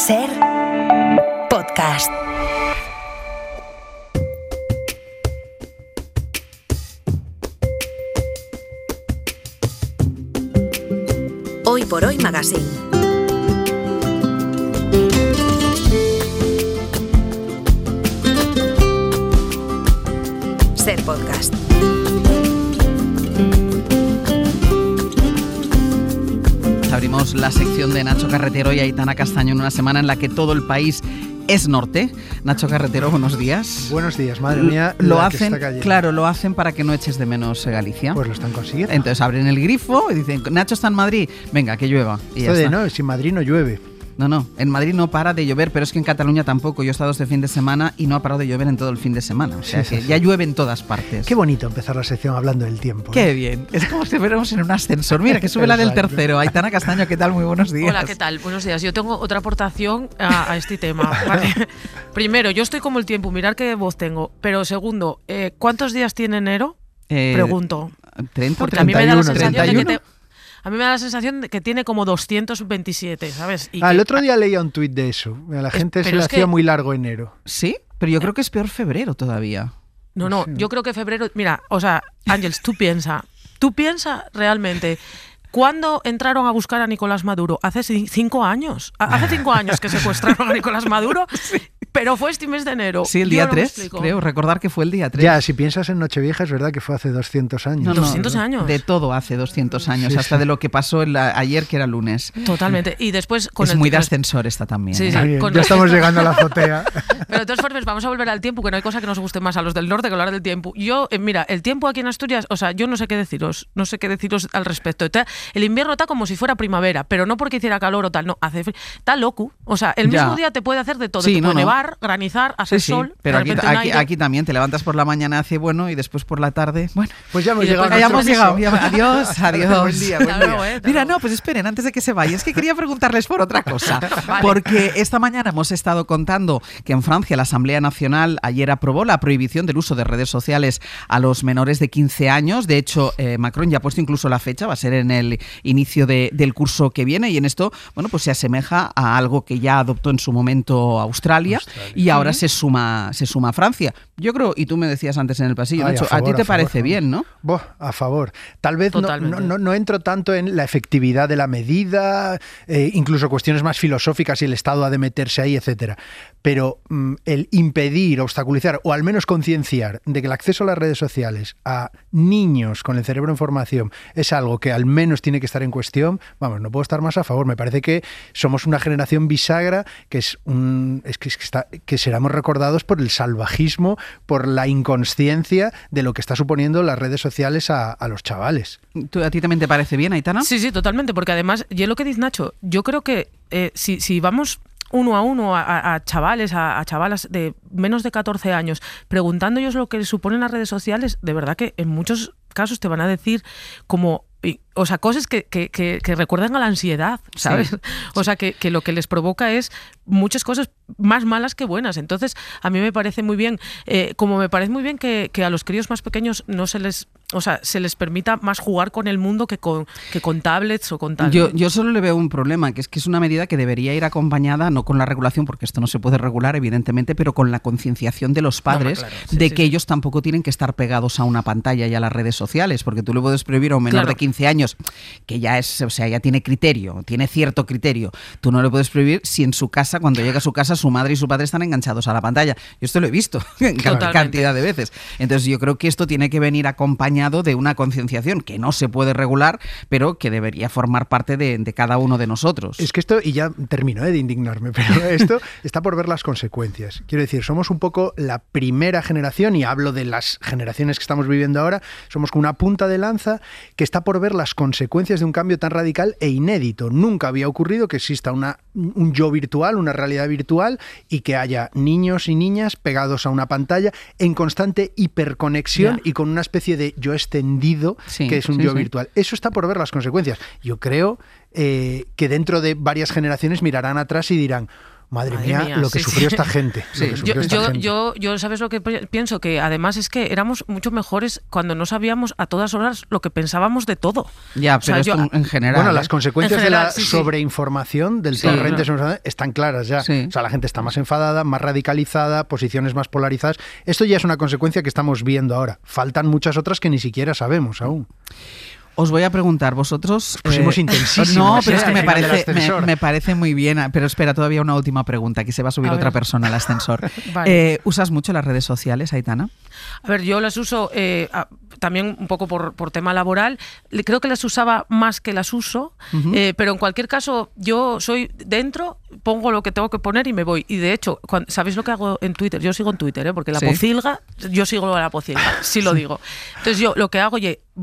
Ser podcast. Hoy por Hoy Magazine. Ser podcast. Abrimos la sección de Nacho Carretero y Aitana Castaño en una semana en la que todo el país es norte. Nacho Carretero, buenos días. Buenos días, madre mía. Lo hacen, claro, lo hacen para que no eches de menos Galicia. Pues lo están consiguiendo. Entonces abren el grifo y dicen, Nacho está en Madrid, venga, que llueva. Y ya está. No, si en Madrid no llueve. No, en Madrid no para de llover, pero es que en Cataluña tampoco. Yo he estado este fin de semana y no ha parado de llover en todo el fin de semana. O sea, que ya llueve en todas partes. Qué bonito empezar la sección hablando del tiempo. Qué bien. Es como si fuéramos en un ascensor. Mira, que sube la del tercero. Aitana Castaño, ¿qué tal? Muy buenos días. Hola, ¿qué tal? Buenos días. Yo tengo otra aportación a este tema. Vale. Primero, yo estoy como el tiempo. Mirar qué voz tengo. Pero segundo, ¿cuántos días tiene enero? Pregunto. 30, porque 31, a mí me da la sensación 31. de que a mí me da la sensación de que tiene como 227, ¿sabes? Y el otro día leía un tuit de eso. A la gente se le hacía muy largo enero. Sí, pero yo creo que es peor febrero todavía. No, yo creo que febrero... Mira, o sea, Ángels, tú piensa realmente... ¿Cuándo entraron a buscar a Nicolás Maduro? Hace 5 años. Hace 5 años que secuestraron a Nicolás Maduro, sí. Pero fue este mes de enero. Sí, el día 3, creo. Recordar que fue el día 3. Ya, si piensas en Nochevieja, es verdad que fue hace 200 años. No, 200 años. De todo hace 200 años, sí, hasta de lo que pasó ayer, que era lunes. Totalmente. Y después... es muy de ascensor esta también. Sí, sí. Ya estamos llegando a la azotea. Pero de todas formas, vamos a volver al tiempo, que no hay cosa que nos guste más a los del norte que hablar del tiempo. Yo, mira, el tiempo aquí en Asturias, o sea, yo no sé qué deciros al respecto. El invierno está como si fuera primavera, pero no porque hiciera calor o tal, no, hace frío. Está loco. O sea, el mismo día te puede hacer de todo. Sí, te puede nevar, granizar, hacer sol. Pero aquí también te levantas por la mañana, hace bueno, y después por la tarde, bueno. Pues ya hemos llegado. Adiós. Buen día. Mira, no, pues esperen, antes de que se vaya, es que quería preguntarles por otra cosa. Vale. Porque esta mañana hemos estado contando que en Francia la Asamblea Nacional ayer aprobó la prohibición del uso de redes sociales a los menores de 15 años. De hecho, Macron ya ha puesto incluso la fecha, va a ser en el inicio del curso que viene, y en esto, bueno, pues se asemeja a algo que ya adoptó en su momento Australia. Y ahora se suma a Francia. Yo creo, y tú me decías antes en el pasillo, Nacho, a ti te parece bien, ¿no? A favor. Tal vez no entro tanto en la efectividad de la medida, incluso cuestiones más filosóficas y el Estado ha de meterse ahí, etcétera. Pero el impedir, obstaculizar o al menos concienciar de que el acceso a las redes sociales a niños con el cerebro en formación es algo que al menos tiene que estar en cuestión, vamos, no puedo estar más a favor. Me parece que somos una generación bisagra que que seremos recordados por el salvajismo, por la inconsciencia de lo que está suponiendo las redes sociales a los chavales. ¿A ti también te parece bien, Aitana? Sí, totalmente, porque además, yo lo que dice Nacho, yo creo que si vamos uno a uno a chavales, a chavalas de menos de 14 años, preguntándoles lo que les suponen las redes sociales, de verdad que en muchos casos te van a decir como... O sea, cosas que recuerdan a la ansiedad, ¿sabes? Sí. O sea, que lo que les provoca es muchas cosas más malas que buenas. Entonces, a mí me parece muy bien, como me parece muy bien que a los críos más pequeños no se les permita más jugar con el mundo que con tablets o con tal. Yo solo le veo un problema, que es una medida que debería ir acompañada, no con la regulación, porque esto no se puede regular, evidentemente, pero con la concienciación de los padres de que ellos tampoco tienen que estar pegados a una pantalla y a las redes sociales, porque tú le puedes prohibir a un menor de 15 años que ya es, o sea, ya tiene criterio, tiene cierto criterio. Tú no le puedes prohibir si en su casa, cuando llega a su casa, su madre y su padre están enganchados a la pantalla. Yo esto lo he visto cantidad de veces. Entonces yo creo que esto tiene que venir acompañado de una concienciación que no se puede regular, pero que debería formar parte de cada uno de nosotros. Es que esto, y ya termino de indignarme, pero esto está por ver las consecuencias. Quiero decir, somos un poco la primera generación, y hablo de las generaciones que estamos viviendo ahora, somos como una punta de lanza que está por ver las consecuencias de un cambio tan radical e inédito. Nunca había ocurrido que exista un yo virtual, una realidad virtual, y que haya niños y niñas pegados a una pantalla en constante hiperconexión y con una especie de yo extendido, que es un yo virtual. Eso está por ver las consecuencias. Yo creo que dentro de varias generaciones mirarán atrás y dirán, Madre mía, lo que sufrió esta gente. Yo, ¿sabes lo que pienso? Que además es que éramos mucho mejores cuando no sabíamos a todas horas lo que pensábamos de todo. Ya, pero esto en general. Bueno, las consecuencias de la sobreinformación, del torrente, están claras ya. Sí. O sea, la gente está más enfadada, más radicalizada, posiciones más polarizadas. Esto ya es una consecuencia que estamos viendo ahora. Faltan muchas otras que ni siquiera sabemos aún. Os voy a preguntar, vosotros... Pusimos intensísimos. No, pero es que me parece muy bien. Pero espera, todavía una última pregunta, que se va a subir otra persona al ascensor. Vale. ¿Usas mucho las redes sociales, Aitana? A ver, yo las uso también un poco por tema laboral. Creo que las usaba más que las uso, pero en cualquier caso yo soy dentro, pongo lo que tengo que poner y me voy. Y de hecho, ¿sabéis lo que hago en Twitter? Yo sigo en Twitter, porque la pocilga, yo sigo a la pocilga, sí lo digo. Entonces yo lo que hago,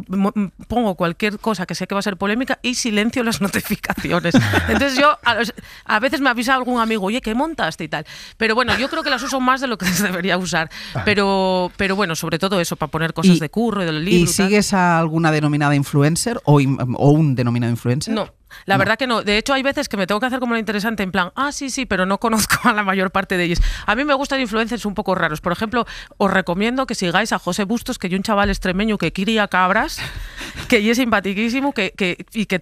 pongo cualquier cosa que sé que va a ser polémica y silencio las notificaciones. Entonces yo a veces me avisa algún amigo, oye, ¿qué montaste y tal? Pero bueno, yo creo que las uso más de lo que se debería usar. Pero bueno, sobre todo eso, para poner cosas de curro y del libro. ¿Y sigues a alguna denominada influencer o un denominado influencer? No. La verdad que no. De hecho, hay veces que me tengo que hacer como lo interesante, en plan, sí, pero no conozco a la mayor parte de ellos. A mí me gustan influencers un poco raros. Por ejemplo, os recomiendo que sigáis a José Bustos, que hay un chaval extremeño que cría cabras, que es simpaticísimo, y que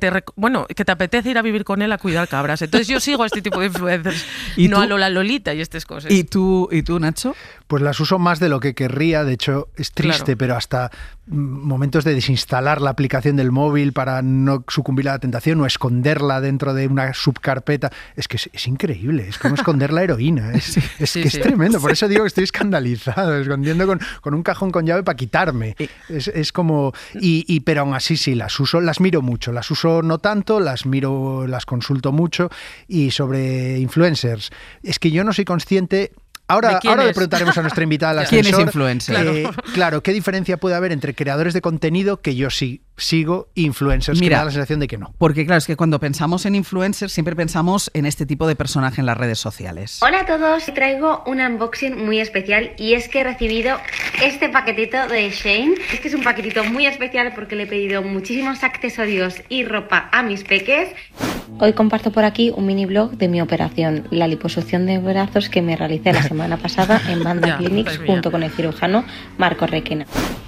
te apetece ir a vivir con él a cuidar cabras. Entonces yo sigo a este tipo de influencers, no a Lola Lolita y estas cosas. ¿Y tú, Nacho? Pues las uso más de lo que querría. De hecho, es triste, pero hasta momentos de desinstalar la aplicación del móvil para no sucumbir a la tentación o esconderla dentro de una subcarpeta. Es que es increíble, es como esconder la heroína. Es tremendo, por eso digo que estoy escandalizado, escondiendo con un cajón con llave para quitarme. Es como... pero aún así sí, las uso, las miro mucho, las uso no tanto, las miro, las consulto mucho. Y sobre influencers, es que yo no soy consciente... Ahora le preguntaremos a nuestra invitada al ascensor. ¿Quién es influencer? Claro, ¿qué diferencia puede haber entre creadores de contenido que yo sigo e influencers? Mira, que me da la sensación de que no. Porque claro, es que cuando pensamos en influencers siempre pensamos en este tipo de personaje en las redes sociales. Hola a todos, traigo un unboxing muy especial y es que he recibido este paquetito de Shein. Es que es un paquetito muy especial porque le he pedido muchísimos accesorios y ropa a mis peques. Hoy comparto por aquí un mini blog de mi operación, la liposucción de brazos que me realicé la semana pasada en Banda Clinics junto con el cirujano Marco Requena.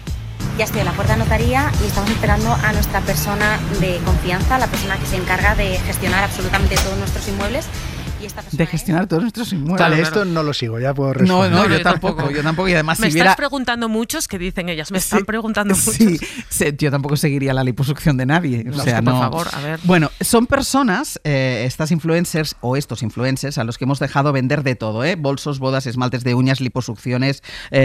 Ya estoy en la puerta de notaría y estamos esperando a nuestra persona de confianza, la persona que se encarga de gestionar absolutamente todos nuestros inmuebles. De gestionar todos nuestros inmuebles. Vale, esto no lo sigo, ya puedo responder. No, yo tampoco. Y además, me estás preguntando muchos, que dicen ellas, están preguntando muchos. Sí, yo tampoco seguiría la liposucción de nadie. Por favor, a ver. Bueno, son personas, estas influencers o estos influencers, a los que hemos dejado vender de todo, bolsos, bodas, esmaltes de uñas, liposucciones,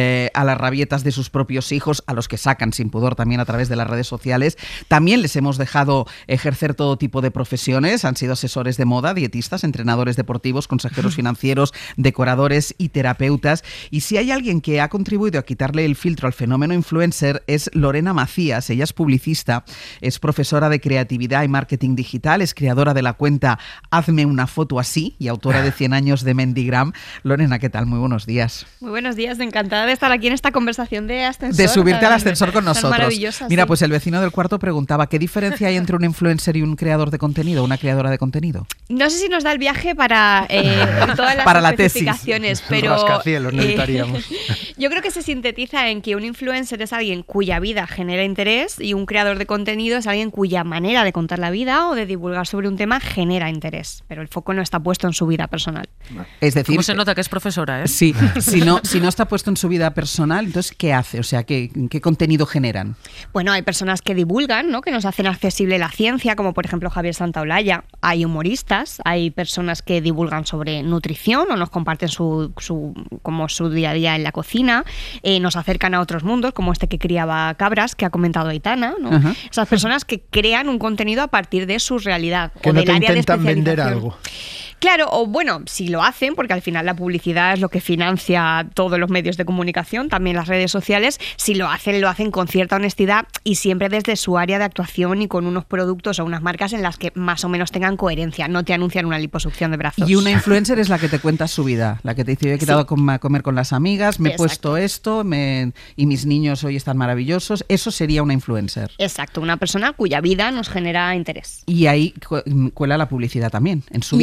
a las rabietas de sus propios hijos, a los que sacan sin pudor también a través de las redes sociales. También les hemos dejado ejercer todo tipo de profesiones. Han sido asesores de moda, dietistas, entrenadores deportivos, consejeros financieros, decoradores y terapeutas. Y si hay alguien que ha contribuido a quitarle el filtro al fenómeno influencer es Lorena Macías. Ella es publicista, es profesora de creatividad y marketing digital, es creadora de la cuenta Hazme una foto así y autora de 100 años de Mendigram. Lorena, ¿qué tal? Muy buenos días. Muy buenos días, encantada de estar aquí en esta conversación de ascensor. De subirte al ascensor con nosotros. Mira, sí. Pues el vecino del cuarto preguntaba, ¿qué diferencia hay entre un influencer y un creador de contenido, una creadora de contenido? No sé si nos da el viaje para todas las para la especificaciones, pero rascacielos necesitaríamos. Yo creo que se sintetiza en que un influencer es alguien cuya vida genera interés y un creador de contenido es alguien cuya manera de contar la vida o de divulgar sobre un tema genera interés, pero el foco no está puesto en su vida personal. Es decir, ¿cómo se nota que es profesora? Sí, si no está puesto en su vida personal, entonces ¿qué hace? O sea, ¿qué contenido generan? Bueno, hay personas que divulgan, ¿no? Que nos hacen accesible la ciencia, como por ejemplo Javier Santaolalla. Hay humoristas, hay personas que divulgan sobre nutrición o nos comparten su día a día en la cocina, nos acercan a otros mundos, como este que criaba cabras, que ha comentado Aitana, ¿no? Uh-huh. Esas personas que crean un contenido a partir de su realidad que o no del te área de intentan especialización. vender algo. Claro, o bueno, si lo hacen, porque al final la publicidad es lo que financia todos los medios de comunicación, también las redes sociales, si lo hacen con cierta honestidad y siempre desde su área de actuación y con unos productos o unas marcas en las que más o menos tengan coherencia, no te anuncian una liposucción de brazos. Y una influencer es la que te cuenta su vida, la que te dice, yo he quedado a comer con las amigas, me he puesto esto y mis niños hoy están maravillosos. Eso sería una influencer. Exacto, una persona cuya vida nos genera interés. Y ahí cuela la publicidad también, en su vida. Y ahí también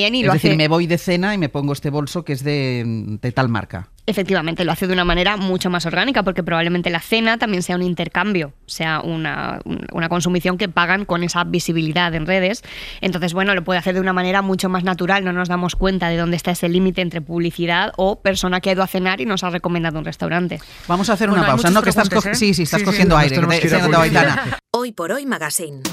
también y es decir, me voy de cena y me pongo este bolso que es de tal marca. Efectivamente, lo hace de una manera mucho más orgánica porque probablemente la cena también sea un intercambio, sea una consumición que pagan con esa visibilidad en redes. Entonces, bueno, lo puede hacer de una manera mucho más natural, no nos damos cuenta de dónde está ese límite entre publicidad o persona que ha ido a cenar y nos ha recomendado un restaurante. Vamos a hacer una pausa, ¿no? Que estás estás cogiendo aire. Hoy por hoy Magazine.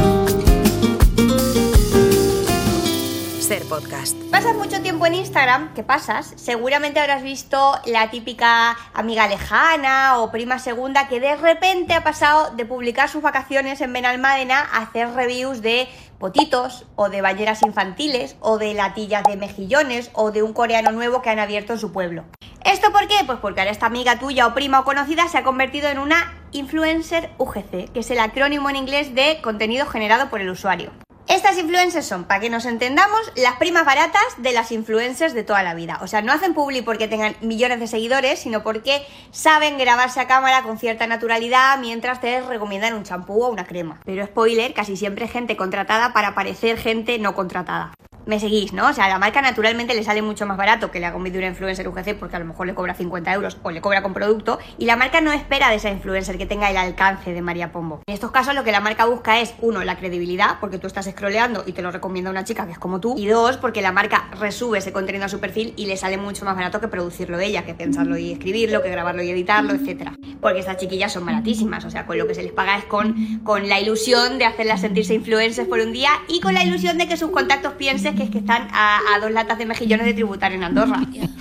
Ser podcast. Pasas mucho tiempo en Instagram, ¿qué pasas? Seguramente habrás visto la típica amiga lejana o prima segunda que de repente ha pasado de publicar sus vacaciones en Benalmádena a hacer reviews de potitos o de bañeras infantiles o de latillas de mejillones o de un coreano nuevo que han abierto en su pueblo. ¿Esto por qué? Pues porque ahora esta amiga tuya o prima o conocida se ha convertido en una influencer UGC, que es el acrónimo en inglés de contenido generado por el usuario. Estas influencers son, para que nos entendamos, las primas baratas de las influencers de toda la vida. O sea, no hacen publi porque tengan millones de seguidores, sino porque saben grabarse a cámara con cierta naturalidad mientras te recomiendan un champú o una crema. Pero spoiler, casi siempre gente contratada para parecer gente no contratada. Me seguís, ¿no? O sea, a la marca naturalmente le sale mucho más barato que le haga un vídeo una influencer UGC porque a lo mejor le cobra 50 euros o le cobra con producto y la marca no espera de esa influencer que tenga el alcance de María Pombo. En estos casos lo que la marca busca es, uno, la credibilidad, porque tú estás scrolleando y te lo recomienda una chica que es como tú, y dos, porque la marca resube ese contenido a su perfil y le sale mucho más barato que producirlo ella, que pensarlo y escribirlo, que grabarlo y editarlo, etcétera. Porque estas chiquillas son baratísimas, o sea, con lo que se les paga es con la ilusión de hacerlas sentirse influencers por un día y con la ilusión de que sus contactos piensen que es que están a 2 latas de mejillones de tributar en Andorra.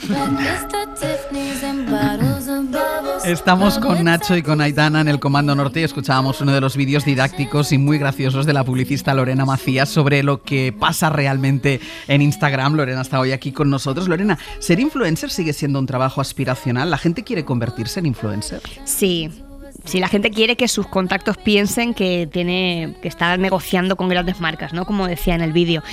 Estamos con Nacho y con Aitana en el Comando Norte y escuchábamos uno de los vídeos didácticos y muy graciosos de la publicista Lorena Macías sobre lo que pasa realmente en Instagram. Lorena está hoy aquí con nosotros. Lorena, ¿ser influencer sigue siendo un trabajo aspiracional? ¿La gente quiere convertirse en influencer? Sí. Si la gente quiere que sus contactos piensen que está negociando con grandes marcas, ¿no? Como decía en el vídeo.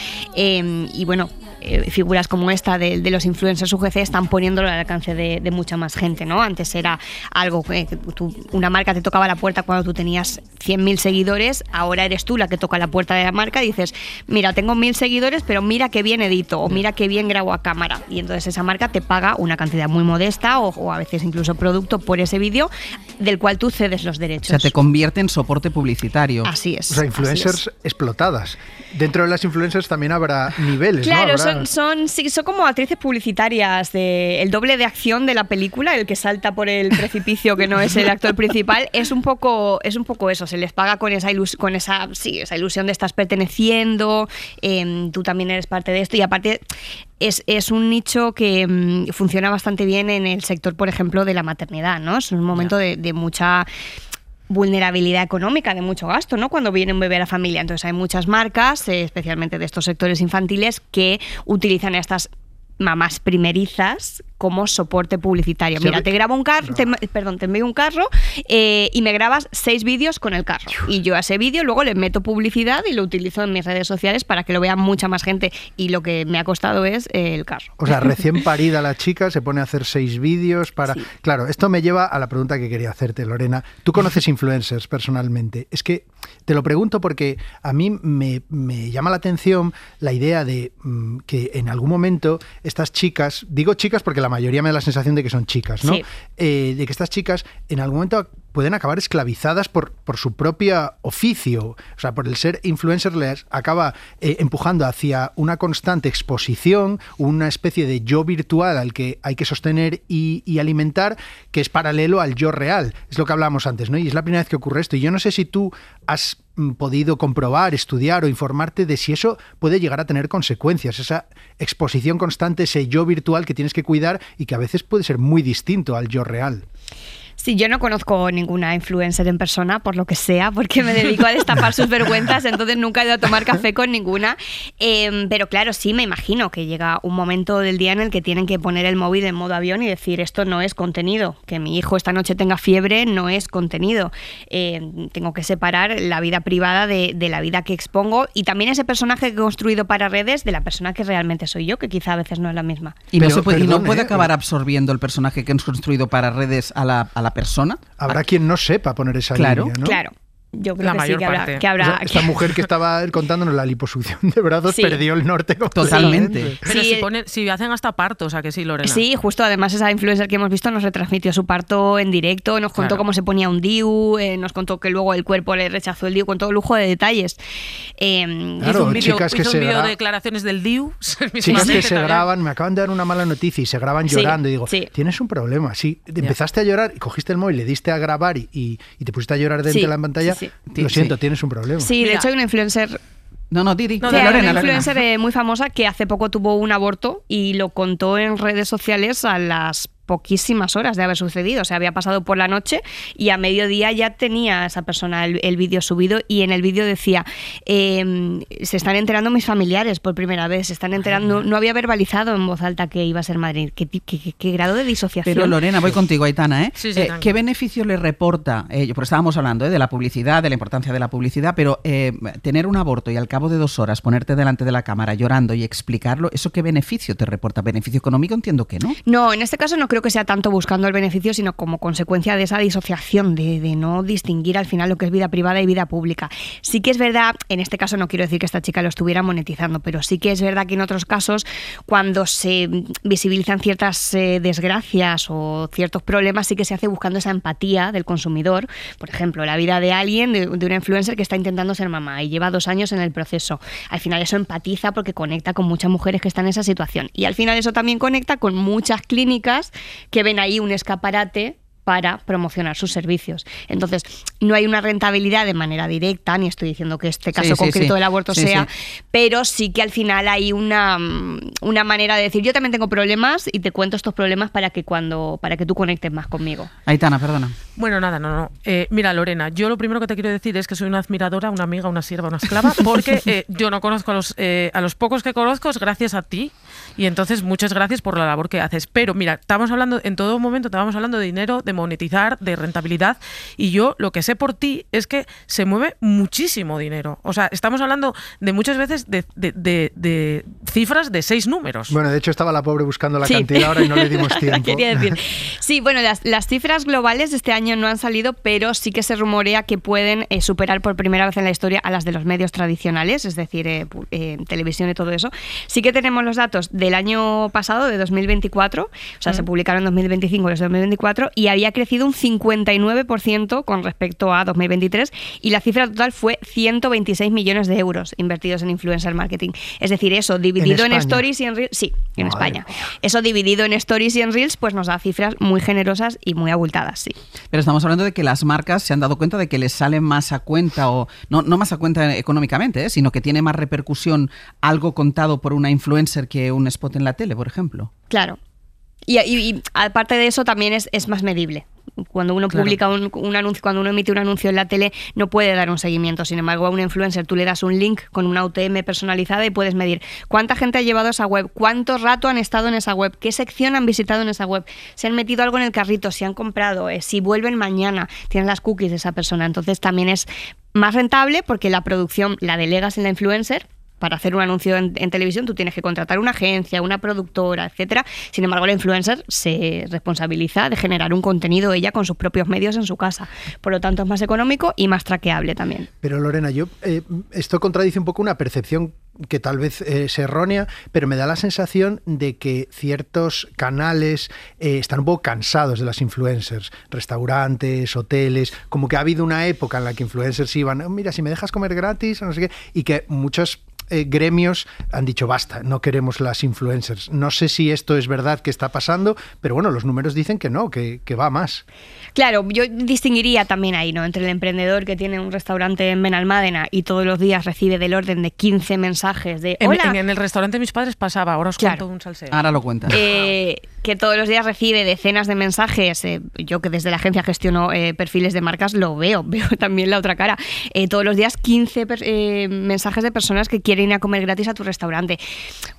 Y bueno, figuras como esta de los influencers UGC están poniéndolo al alcance de mucha más gente, ¿no? Antes era algo que una marca te tocaba la puerta cuando tú tenías 100.000 seguidores, ahora eres tú la que toca la puerta de la marca y dices, mira, tengo 1.000 seguidores, pero mira qué bien edito o mira qué bien grabo a cámara. Y entonces esa marca te paga una cantidad muy modesta o a veces incluso producto por ese vídeo del cual tú cedes los derechos. O sea, te convierte en soporte publicitario. Así es. O sea, influencers explotadas. Dentro de las influencers también habrá niveles, claro, ¿no? Son como actrices publicitarias, el doble de acción de la película, el que salta por el precipicio que no es el actor principal, es un poco eso, se les paga con esa ilusión de estás perteneciendo, tú también eres parte de esto y aparte es un nicho que funciona bastante bien en el sector, por ejemplo, de la maternidad, ¿no? Es un momento de mucha vulnerabilidad económica, de mucho gasto, ¿no? Cuando viene un bebé a la familia. Entonces hay muchas marcas, especialmente de estos sectores infantiles, que utilizan a estas mamás primerizas como soporte publicitario. Mira, te grabo un carro, te envío un carro y me grabas 6 vídeos con el carro. Y yo a ese vídeo luego le meto publicidad y lo utilizo en mis redes sociales para que lo vea mucha más gente. Y lo que me ha costado es el carro. O sea, recién parida la chica se pone a hacer 6 vídeos para... Sí. Claro, esto me lleva a la pregunta que quería hacerte, Lorena. ¿Tú conoces influencers personalmente? Es que te lo pregunto porque a mí me llama la atención la idea de que en algún momento estas chicas, digo chicas porque la mayoría me da la sensación de que son chicas, ¿no? Sí. De que estas chicas en algún momento pueden acabar esclavizadas por su propio oficio. O sea, por el ser influencer les acaba empujando hacia una constante exposición, una especie de yo virtual al que hay que sostener y alimentar, que es paralelo al yo real. Es lo que hablábamos antes, ¿no? Y es la primera vez que ocurre esto. Y yo no sé si tú has podido comprobar, estudiar o informarte de si eso puede llegar a tener consecuencias, esa exposición constante, ese yo virtual que tienes que cuidar y que a veces puede ser muy distinto al yo real. Sí, yo no conozco ninguna influencer en persona, por lo que sea, porque me dedico a destapar sus vergüenzas, entonces nunca he ido a tomar café con ninguna. Pero claro, sí me imagino que llega un momento del día en el que tienen que poner el móvil en modo avión y decir, esto no es contenido, que mi hijo esta noche tenga fiebre no es contenido. Tengo que separar la vida privada de la vida que expongo y también ese personaje que he construido para redes de la persona que realmente soy yo, que quizá a veces no es la misma. Y no puede acabar absorbiendo el personaje que has construido para redes a la persona. Habrá quien no sepa poner esa línea, ¿no? Claro. Yo creo que sí, que habrá. O sea, esta mujer que estaba contándonos la liposucción de brazos perdió el norte totalmente. Pero si hacen hasta parto, o sea que sí, Lorena. Sí, justo, además esa influencer que hemos visto nos retransmitió su parto en directo, nos contó cómo se ponía un DIU, nos contó que luego el cuerpo le rechazó el DIU con todo lujo de detalles. Hizo un vídeo de declaraciones del DIU. Chicas que se graban, me acaban de dar una mala noticia y se graban llorando y digo, tienes un problema. Sí, empezaste a llorar y cogiste el móvil, le diste a grabar y te pusiste a llorar dentro de la pantalla. Lo siento, tienes un problema. Sí, de hecho hay una influencer... Didi. Lorena, una influencer muy famosa que hace poco tuvo un aborto y lo contó en redes sociales a las poquísimas horas de haber sucedido. O sea, había pasado por la noche y a mediodía ya tenía esa persona el vídeo subido, y en el vídeo decía, se están enterando mis familiares por primera vez, se están enterando, no había verbalizado en voz alta que iba a ser madre. ¿Qué grado de disociación? Pero Lorena, voy contigo, Aitana, ¿eh? Sí, ¿qué beneficio le reporta? Porque estábamos hablando de la publicidad, de la importancia de la publicidad, pero tener un aborto y al cabo de 2 horas ponerte delante de la cámara llorando y explicarlo, ¿eso qué beneficio te reporta? ¿Beneficio económico? Entiendo que no. No, en este caso no creo que sea tanto buscando el beneficio, sino como consecuencia de esa disociación, de no distinguir al final lo que es vida privada y vida pública. Sí que es verdad, en este caso no quiero decir que esta chica lo estuviera monetizando, pero sí que es verdad que en otros casos, cuando se visibilizan ciertas desgracias o ciertos problemas, sí que se hace buscando esa empatía del consumidor. Por ejemplo, la vida de alguien, de una influencer que está intentando ser mamá y lleva 2 años en el proceso. Al final eso empatiza porque conecta con muchas mujeres que están en esa situación. Y al final eso también conecta con muchas clínicas que ven ahí un escaparate para promocionar sus servicios. Entonces, no hay una rentabilidad de manera directa, ni estoy diciendo que este caso concreto del aborto sea, pero sí que al final hay una manera de decir, yo también tengo problemas y te cuento estos problemas para que tú conectes más conmigo. Aitana, perdona. Bueno, nada, no. Mira, Lorena, yo lo primero que te quiero decir es que soy una admiradora, una amiga, una sierva, una esclava, porque yo no conozco a los pocos que conozco es gracias a ti, y entonces muchas gracias por la labor que haces. Pero mira, estábamos hablando de dinero, de monetizar, de rentabilidad, y yo lo que sé por ti es que se mueve muchísimo dinero. O sea, estamos hablando de muchas veces de cifras de 6 números. Bueno, de hecho estaba la pobre buscando la cantidad ahora y no le dimos tiempo. Quería decir. Sí, bueno, las cifras globales de este año no han salido, pero sí que se rumorea que pueden superar por primera vez en la historia a las de los medios tradicionales, es decir, televisión y todo eso. Sí que tenemos los datos del año pasado, de 2024, o sea, se publicaron en 2025 y los de 2024, y había crecido un 59% con respecto a 2023, y la cifra total fue 126 millones de euros invertidos en influencer marketing. Es decir, eso dividido en stories y en reels, sí, en España. Eso dividido en stories y en reels, pues nos da cifras muy generosas y muy abultadas, sí. Pero estamos hablando de que las marcas se han dado cuenta de que les sale más a cuenta, o no más a cuenta económicamente, sino que tiene más repercusión algo contado por una influencer que un spot en la tele, por ejemplo. Claro. Y aparte de eso también es más medible. Cuando uno publica un anuncio, cuando uno emite un anuncio en la tele, no puede dar un seguimiento. Sin embargo, a un influencer tú le das un link con una UTM personalizada y puedes medir cuánta gente ha llevado a esa web, cuánto rato han estado en esa web, qué sección han visitado en esa web, si han metido algo en el carrito, si han comprado, si vuelven mañana, tienen las cookies de esa persona. Entonces también es más rentable porque la producción la delegas en la influencer. Para hacer un anuncio en televisión tú tienes que contratar una agencia, una productora, etcétera. Sin embargo, la influencer se responsabiliza de generar un contenido ella con sus propios medios en su casa. Por lo tanto, es más económico y más traqueable también. Pero Lorena, esto contradice un poco una percepción que tal vez es errónea, pero me da la sensación de que ciertos canales están un poco cansados de las influencers, restaurantes, hoteles, como que ha habido una época en la que influencers iban, mira, si me dejas comer gratis, no sé qué, y que muchos gremios han dicho basta, no queremos las influencers. No sé si esto es verdad que está pasando, pero bueno, los números dicen que no, que va más. Claro, yo distinguiría también ahí, ¿no?, entre el emprendedor que tiene un restaurante en Benalmádena y todos los días recibe del orden de 15 mensajes de hola. En el restaurante de mis padres pasaba, ahora os cuento un salseo. Ahora lo cuentas. Que todos los días recibe decenas de mensajes. Yo que desde la agencia gestiono perfiles de marcas lo veo también la otra cara. Todos los días 15 mensajes de personas que quieren ir a comer gratis a tu restaurante.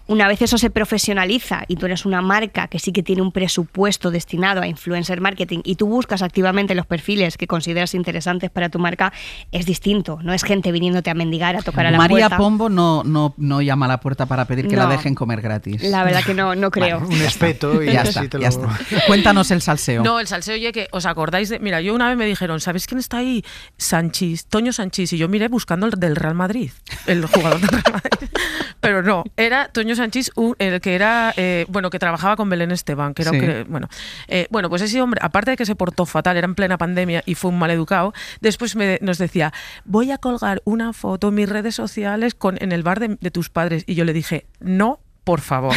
una vez eso se profesionaliza y tú eres una marca que sí que tiene un presupuesto destinado a influencer marketing y tú buscas activamente los perfiles que consideras interesantes para tu marca, es distinto. No es gente viniéndote a mendigar, a tocar a la puerta. María Pombo no llama a la puerta para pedir que la dejen comer gratis. La verdad que no creo. Bueno, un espeto y ya está. Cuéntanos el salseo. No, el salseo, oye, que os acordáis de... Mira, yo una vez me dijeron, ¿sabéis quién está ahí? Sanchís, Toño Sanchís. Y yo miré buscando el del Real Madrid, el jugador del Real Madrid. Pero no, era Toño Sanchís, el que era, que trabajaba con Belén Esteban, que era pues ese hombre, aparte de que se portó fatal, era en plena pandemia y fue un maleducado, después nos decía, voy a colgar una foto en mis redes sociales en el bar de tus padres. Y yo le dije, no, por favor.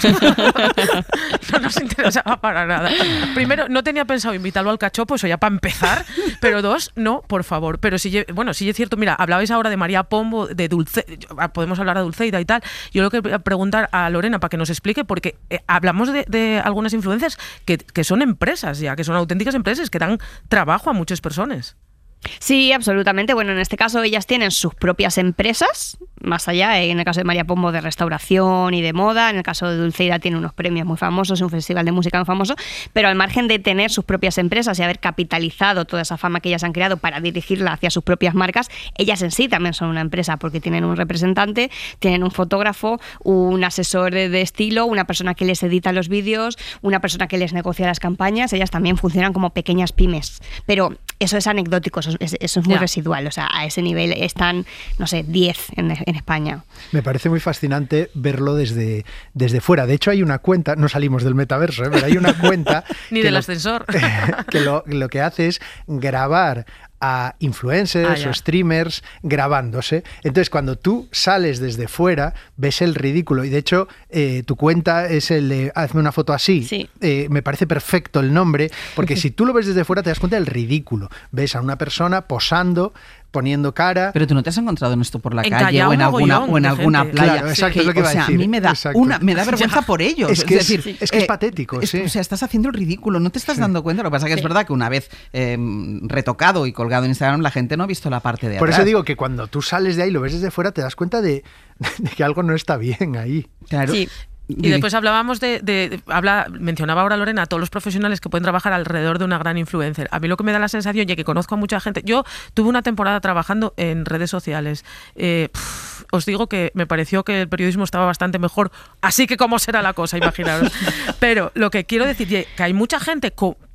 No nos interesaba para nada. Primero, no tenía pensado invitarlo al cachopo, eso ya para empezar, pero dos, no, por favor. Pero sí es cierto, mira, hablabais ahora de María Pombo, de podemos hablar de Dulceida y tal. Yo lo que voy a preguntar a Lorena para que nos explique, porque hablamos de algunas influencias que son empresas ya, que son auténticas empresas, que dan trabajo a muchas personas. Sí, absolutamente. Bueno, en este caso ellas tienen sus propias empresas, más allá, en el caso de María Pombo de restauración y de moda, en el caso de Dulceida tiene unos premios muy famosos, un festival de música muy famoso, pero al margen de tener sus propias empresas y haber capitalizado toda esa fama que ellas han creado para dirigirla hacia sus propias marcas, ellas en sí también son una empresa porque tienen un representante, tienen un fotógrafo, un asesor de estilo, una persona que les edita los vídeos, una persona que les negocia las campañas. Ellas también funcionan como pequeñas pymes, pero eso es anecdótico, eso es muy residual, o sea, a ese nivel están, no sé, 10 en España. Me parece muy fascinante verlo desde fuera. De hecho, hay una cuenta, no salimos del metaverso, pero hay una cuenta... Ni del ascensor. Que lo que hace es grabar a influencers o streamers grabándose. Entonces, cuando tú sales desde fuera, ves el ridículo. Y de hecho, tu cuenta es el de hazme una foto así. Sí. Me parece perfecto el nombre, porque si tú lo ves desde fuera te das cuenta del ridículo. Ves a una persona posando, poniendo cara. Pero tú no te has encontrado en esto por la calle o en alguna playa. Claro, exacto, es lo que iba a decir. A mí me da vergüenza por ellos. Es que es patético. O sea, estás haciendo el ridículo, no te estás dando cuenta. Lo que pasa es que es verdad que una vez retocado y colgado en Instagram, la gente no ha visto la parte de atrás. Por eso digo que cuando tú sales de ahí, lo ves desde fuera, te das cuenta de que algo no está bien ahí. Claro. Sí. Y después hablábamos mencionaba ahora Lorena a todos los profesionales que pueden trabajar alrededor de una gran influencer. A mí lo que me da la sensación, ya que conozco a mucha gente, yo tuve una temporada trabajando en redes sociales. Os digo que me pareció que el periodismo estaba bastante mejor, así que cómo será la cosa, imaginaros. Pero lo que quiero decir es que hay mucha gente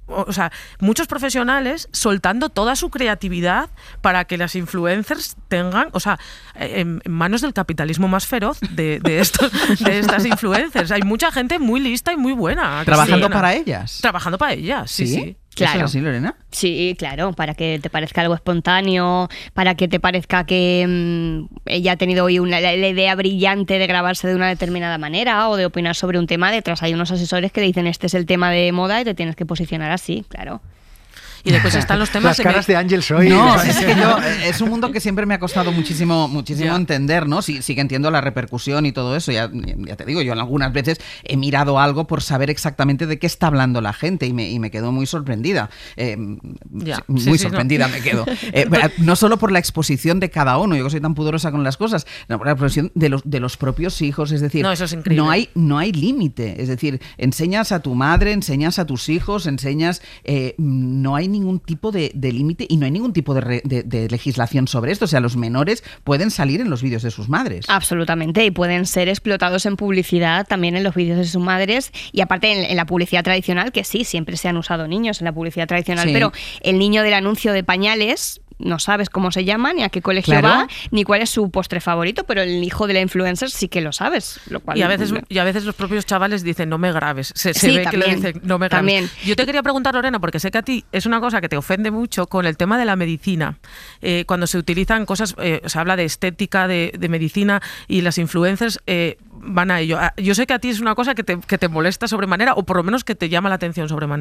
muchos profesionales soltando toda su creatividad para que las influencers tengan, en manos del capitalismo más feroz de estas influencers. Hay mucha gente muy lista y muy buena. ¿Trabajando para ellas? Trabajando para ellas, sí. Claro. ¿Es así, Lorena? Sí, claro, para que te parezca algo espontáneo, para que te parezca que ella ha tenido hoy la idea brillante de grabarse de una determinada manera o de opinar sobre un tema. Detrás hay unos asesores que dicen este es el tema de moda y te tienes que posicionar así, claro. Y después están los temas... Las caras de Ángel soy. No, es que es un mundo que siempre me ha costado muchísimo entender, ¿no? Sí que entiendo la repercusión y todo eso. Ya te digo, yo algunas veces he mirado algo por saber exactamente de qué está hablando la gente y me quedo muy sorprendida. Me quedo. No solo por la exposición de cada uno, yo que soy tan pudorosa con las cosas, no, por la exposición de los propios hijos. Es decir, eso es increíble. No hay límite. Es decir, enseñas a tu madre, enseñas a tus hijos, no hay ningún tipo de límite y no hay ningún tipo de legislación sobre esto. O sea, los menores pueden salir en los vídeos de sus madres. Absolutamente, y pueden ser explotados en publicidad también en los vídeos de sus madres y aparte en la publicidad tradicional, que sí, siempre se han usado niños en la publicidad tradicional, pero el niño del anuncio de pañales no sabes cómo se llama, ni a qué colegio va, ni cuál es su postre favorito, pero el hijo de la influencer sí que lo sabes. Lo cual, y a veces los propios chavales dicen, no me grabes. Se ve también, que le dicen, no me grabes. También. Yo te quería preguntar, Lorena, porque sé que a ti es una cosa que te ofende mucho con el tema de la medicina. Cuando se utilizan cosas, se habla de estética, de medicina, y las influencers van a ello. Yo sé que a ti es una cosa que te molesta sobremanera, o por lo menos que te llama la atención sobremanera.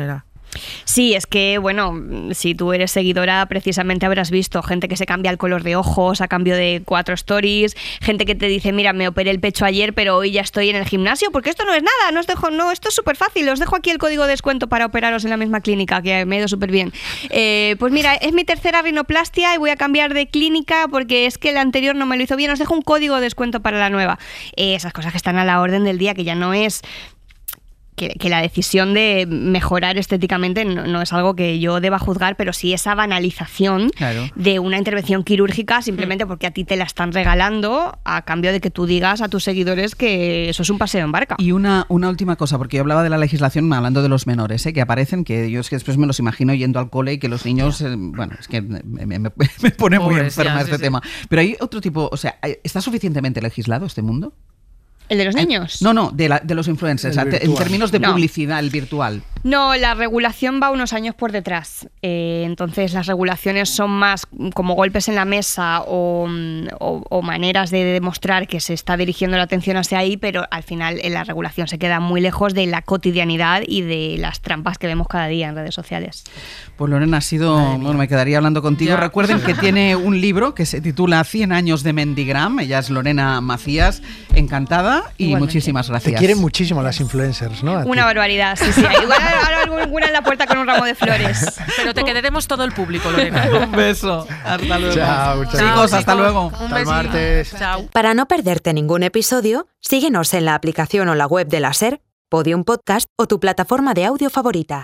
Sí, es que, bueno, si tú eres seguidora, precisamente habrás visto gente que se cambia el color de ojos a cambio de 4 stories, gente que te dice, mira, me operé el pecho ayer, pero hoy ya estoy en el gimnasio, porque esto no es nada, esto es súper fácil, os dejo aquí el código de descuento para operaros en la misma clínica, que me ha ido súper bien. Pues mira, es mi tercera rinoplastia y voy a cambiar de clínica porque es que la anterior no me lo hizo bien, os dejo un código de descuento para la nueva. Esas cosas que están a la orden del día, que ya no es... Que la decisión de mejorar estéticamente no es algo que yo deba juzgar, pero sí esa banalización de una intervención quirúrgica simplemente porque a ti te la están regalando a cambio de que tú digas a tus seguidores que eso es un paseo en barca. Y una última cosa, porque yo hablaba de la legislación hablando de los menores, que aparecen, que yo es que después me los imagino yendo al cole y que los niños, bueno, es que me pone muy enferma este tema. Pero hay otro tipo, o sea, ¿está suficientemente legislado este mundo? ¿El de los niños? No, de los influencers, en términos de publicidad, el virtual. No, la regulación va unos años por detrás. Entonces las regulaciones son más como golpes en la mesa o maneras de demostrar que se está dirigiendo la atención hacia ahí, pero al final la regulación se queda muy lejos de la cotidianidad y de las trampas que vemos cada día en redes sociales. Pues Lorena, ha sido... Bueno, me quedaría hablando contigo. Ya. Recuerden que tiene un libro que se titula 100 años de Mendigram. Ella es Lorena Macías. Encantada y igualmente. Muchísimas gracias. Te quieren muchísimo las influencers, ¿no? Una barbaridad, sí. Igual ahora alguna en la puerta con un ramo de flores. Pero te queremos todo el público, Lorena. Un beso. Hasta luego. Chao, chicos, hasta luego. Hasta el martes. Chao. Para no perderte ningún episodio, síguenos en la aplicación o la web de la SER, Podium Podcast o tu plataforma de audio favorita.